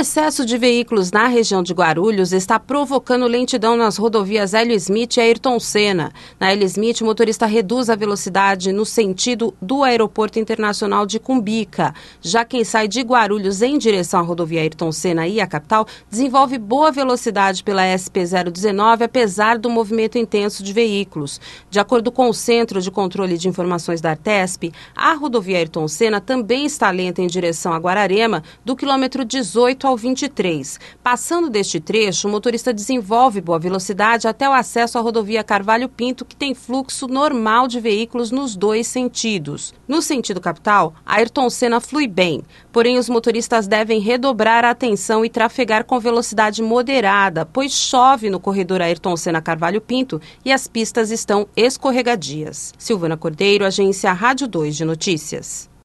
excesso de veículos na região de Guarulhos está provocando lentidão nas rodovias Hélio Smith e Ayrton Senna. Na Hélio Smith, o motorista reduz a velocidade no sentido do Aeroporto Internacional de Cumbica. Já quem sai de Guarulhos em direção à rodovia Ayrton Senna e à capital desenvolve boa velocidade pela SP-019, apesar do movimento intenso de veículos. De acordo com o Centro de Controle de Informações da Artesp, a rodovia Ayrton Senna também está lenta em direção a Guararema, do quilômetro 18 ao 23. Passando deste trecho, o motorista desenvolve boa velocidade até o acesso à rodovia Carvalho Pinto, que tem fluxo normal de veículos nos dois sentidos. No sentido capital, a Ayrton Senna flui bem, porém os motoristas devem redobrar a atenção e trafegar com velocidade moderada, pois chove no corredor Ayrton Senna Carvalho Pinto e as pistas estão escorregadias. Silvana Cordeiro, Agência Rádio 2 de Notícias.